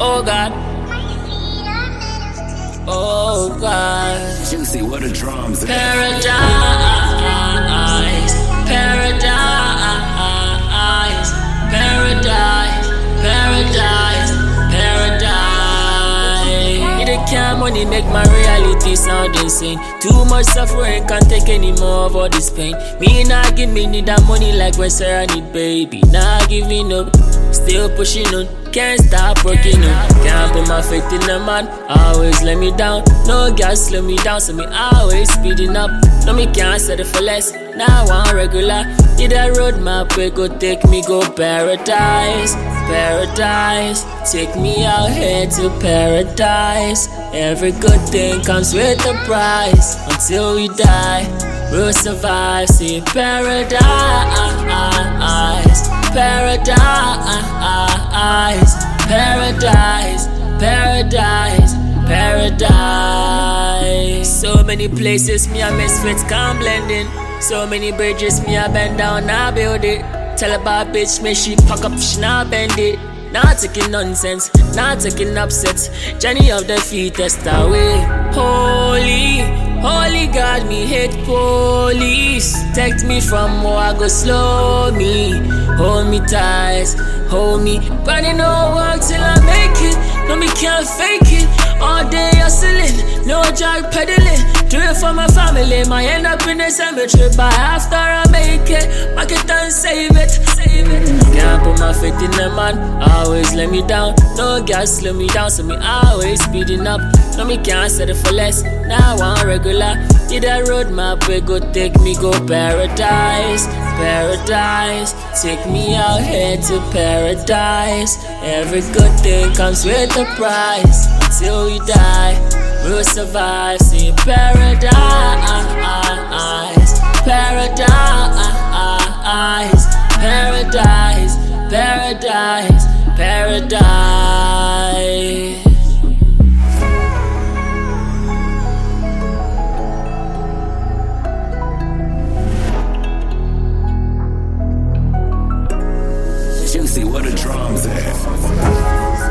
Oh God. Oh God. Juicy, what the drums. Paradise, paradise, paradise, paradise, paradise. The car money make my reality sound insane. Too much suffering, can't take any more of all this pain. Me not give me need that money like when Sarah need baby. Not giving up, still pushing on. Can't stop working on. Can't put my faith in a man, always let me down. No gas slow me down, so me always speeding up. No me can't settle for less, now I'm regular. Need a roadmap we go take me go paradise. Paradise, take me out here to paradise. Every good thing comes with a price. Until we die, we'll survive. See paradise, paradise, paradise, paradise, paradise. So many places me a misfits can't blend in. So many bridges me a bend down, I build it. Tell a bad bitch me she pack up, she not bend it. Not taking nonsense, not taking upsets. Journey of the fittest away. Holy, holy God, me hate police. Take me from where I go slow me. Hold me tight, hold me. Running no work till I make it. No me can't fake it. All day hustling, no drag peddling. Do it for my family, might end up in the cemetery. But after I make it, market and save it, save it. Can't put my faith in a man, always let me down. No gas slow me down, so me always speeding up. No me can't settle for less, now I'm regular. Need a roadmap we go take me go paradise. Paradise, take me out here to paradise. Every good thing comes with a price. Until we die, we'll survive. See paradise, paradise, paradise, paradise, paradise. Juicy, what the drums at?